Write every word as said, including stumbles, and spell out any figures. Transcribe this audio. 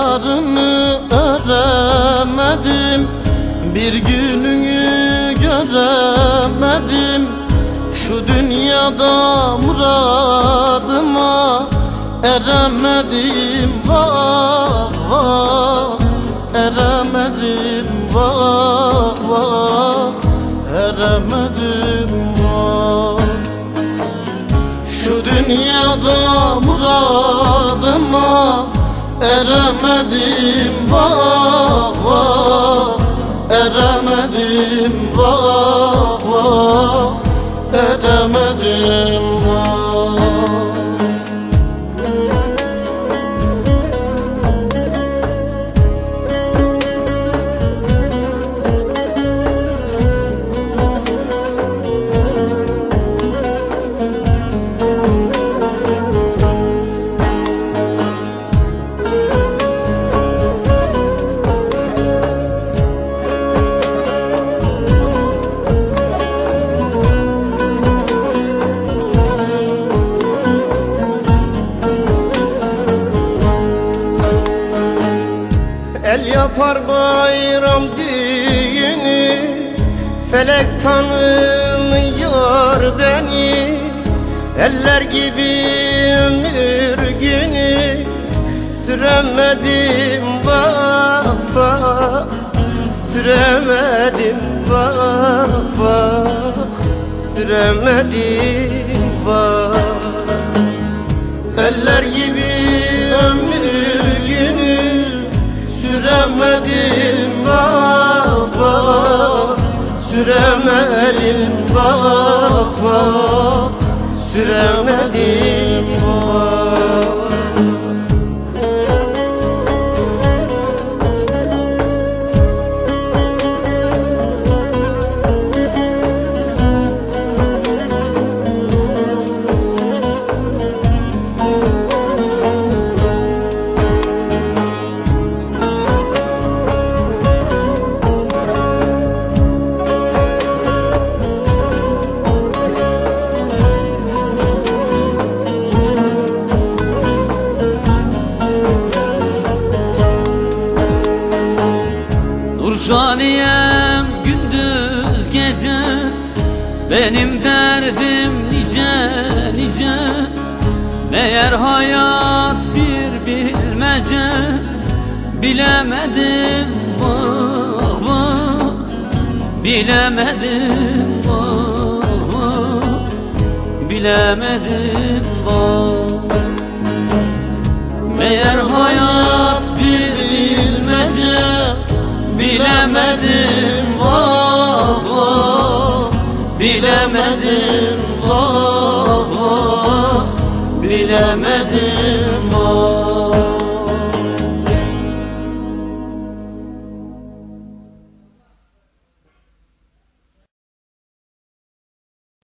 yarını öremedim, bir gününü göremedim. Şu dünyada muradıma eremedim, vah vah eremedim, vah vah eremedim, vah. Şu dünyada muradıma eremedim, vah vah eremedim, vah vah eremedim, vah. El yapar bayram düğünü, felek tanımıyor beni. Eller gibi ömür günü süremedim, vah vah süremedim, vah vah süremedim, vah. Eller gibi ömür günü süremedim, vah vah süremedim, vah vah süremedim, vah. Nurcaniyem gündüz gece, benim derdim nice nice. Meğer hayat bir bilmece, bilemedim vah vah bilemedim, vah vah bilemedim, vah. Meğer hayat bir bilmece, bilemedim vah vah bilemedim, vah vah bilemedim, vah.